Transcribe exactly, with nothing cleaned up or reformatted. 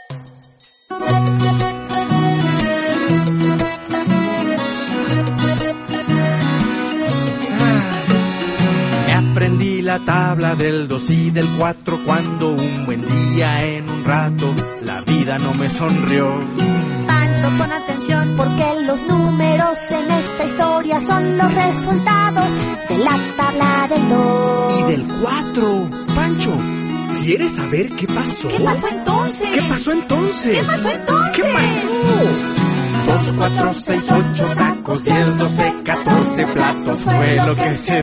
Me aprendí la tabla del dos y del cuatro cuando un buen día en un rato la vida no me sonrió. Pancho, pon atención porque los números en esta historia son los resultados de la tabla del dos. Y del cuatro. Pancho, ¿quieres saber qué pasó? ¿Qué pasó entonces? ¿Qué pasó entonces? ¿Qué pasó entonces? ¿Qué pasó? Dos, cuatro, seis, ocho tacos, diez, doce, catorce platos fue lo que se